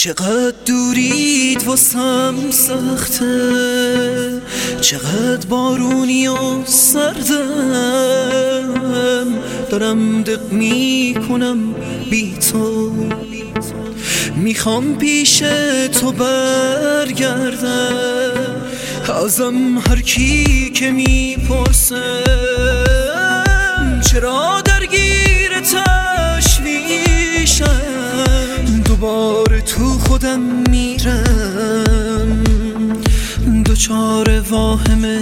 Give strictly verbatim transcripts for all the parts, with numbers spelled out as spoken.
چقدر دورید واسم سخته، چقدر بارونی و سردم، دارم دق میکنم بی تو، میخوام پیش تو برگردم. ازم هر کی که میپرسه چرا درگیر تشویشم، دوباره تو خودم میرم، دوچار واهمه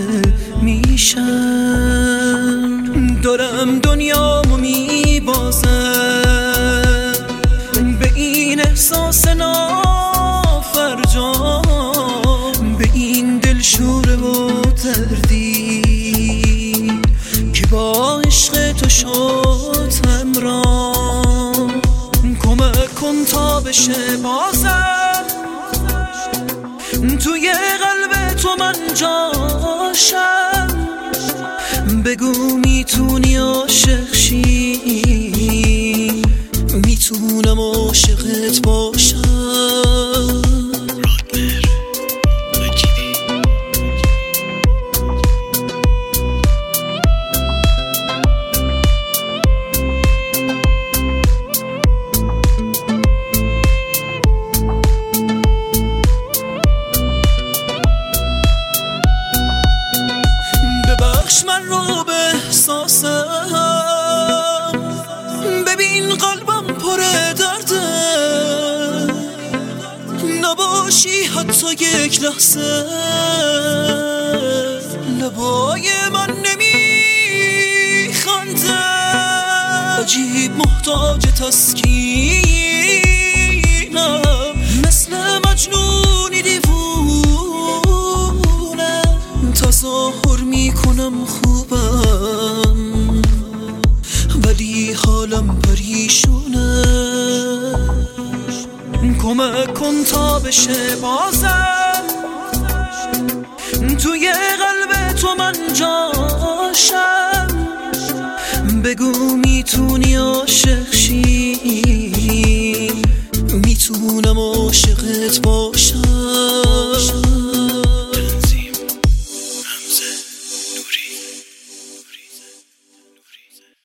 میشم. دارم دنیامو میبازم به این احساس نافرجام، به این دلشوره و دردی که با عشق تو شد همراه. کمک کن تا بشه بازم توی قلب تو من جاشم، بگو میتونی عاشق شی، میتونم عاشقت باشم. من رو به احساسم، ببین قلبم پر درده، نباشی حتی یک لحظه، لبای من نمیخنده، عجیب محتاج تسکینم، مثل مجنونی دیوونه، تظاهر میکنم خوبم ولی حالم پریشونه. کمک کن تا بشه بازم توی قلب تو من جاشم، بگو میتونی عاشق شی، میتونم عاشقت باشم.